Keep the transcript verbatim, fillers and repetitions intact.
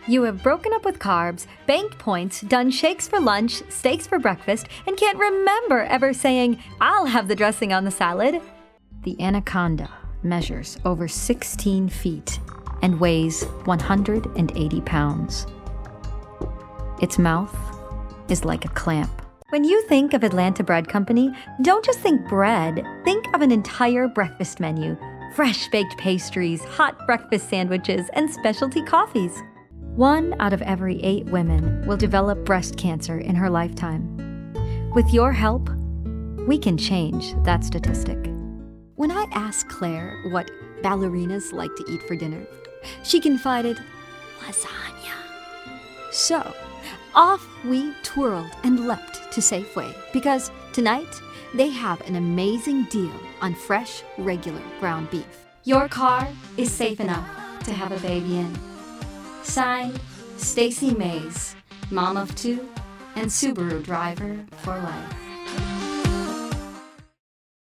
You have broken up with carbs, banked points, done shakes for lunch, steaks for breakfast, and can't remember ever saying, "I'll have the dressing on the salad." The anaconda measures over sixteen feet and weighs one hundred eighty pounds. Its mouth is like a clamp. When you think of Atlanta Bread Company, don't just think bread. Think of an entire breakfast menu. Fresh baked pastries, hot breakfast sandwiches, and specialty coffees. One out of every eight women will develop breast cancer in her lifetime. With your help, we can change that statistic. When I asked Claire what ballerinas like to eat for dinner, she confided, lasagna. So, off we twirled and leapt to Safeway because tonight they have an amazing deal on fresh, regular ground beef. Your car is safe enough to have a baby in. Signed, Stacy Mays, mom of two and Subaru driver for life.